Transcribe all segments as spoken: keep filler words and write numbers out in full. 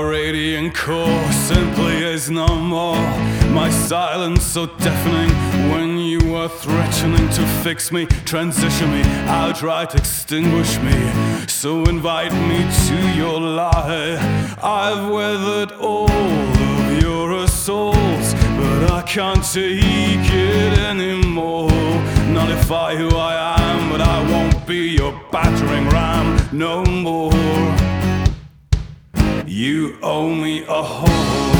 radiant core simply is no more. My silence so deafening when you were threatening to fix me, transition me, outright extinguish me. So invite me to your lie. I've weathered all of your assaults, but I can't take it anymore. Nullify who I am, but I won't be your battering ram no more. You owe me a whole,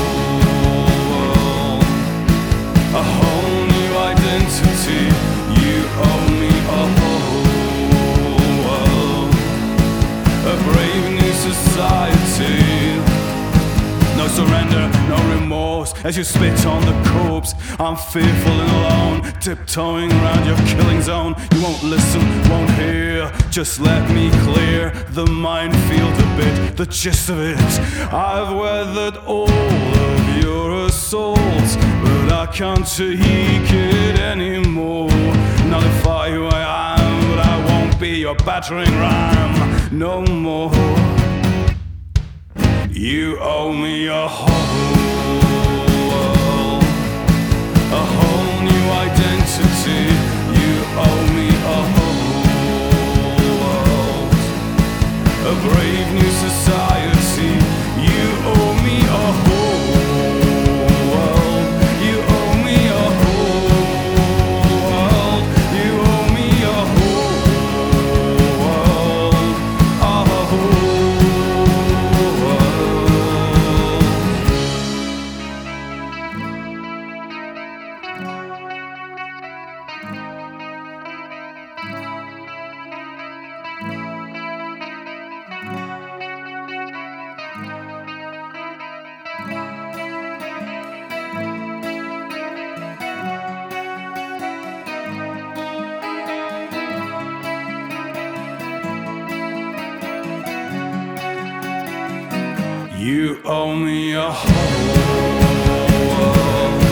a whole new identity. You owe me a whole, a brave new society. No surrender, no remorse as you spit on the corpse. I'm fearful and alone, tiptoeing around your killing zone. You won't listen, won't hear, just let me clear the minefield a bit, the gist of it. I've weathered all of your assaults, but I can't take it anymore. Nullify who I am, but I won't be your battering ram no more. You owe me a whole, a whole new identity. You owe me a whole, a brave new society. You owe me a whole, you owe me a whole, you owe me a whole, a whole. You owe me a whole.